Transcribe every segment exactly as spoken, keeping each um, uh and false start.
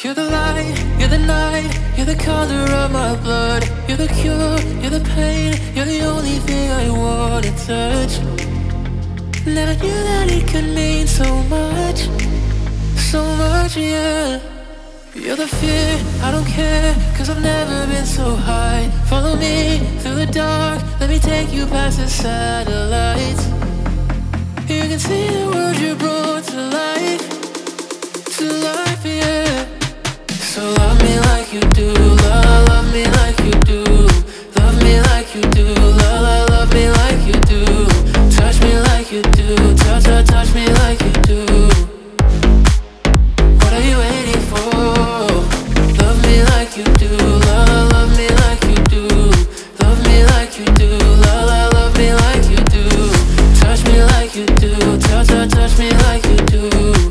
You're the light, you're the night, you're the color of my blood. You're the cure, you're the pain, you're the only thing I wanna touch. Never knew that it could mean so much, so much, yeah. You're the fear, I don't care, cause I've never been so high. Follow me through the dark, let me take you past the satellites. You can see the world you brought to life, to life, yeah. So love me like you do, love, love me like you do. Love me like you do, love, love, love me like you do. Touch me like you do, touch, touch, touch me like you do. What are you waiting for? Love me like you do, love, love me like you do. Love me like you do, love, love, love me like you do. Touch me like you do, touch, touch, touch me like you do.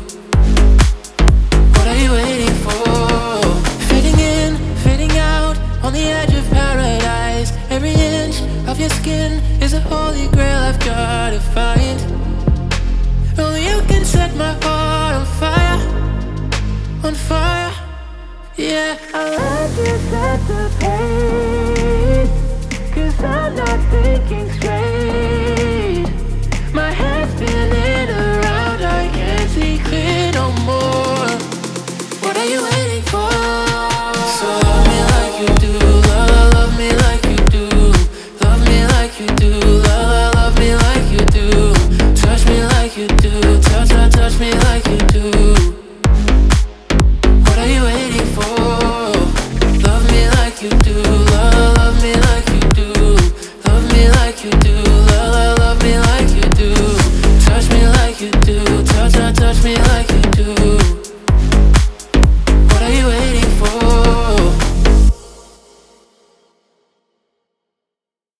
What are you waiting for? Fading in, fading out, on the edge of paradise. Every inch of your skin is a holy grail I've gotta find. Only you can set my heart on fire, on fire, yeah. I like you set the pace, cause I'm not thinking straight.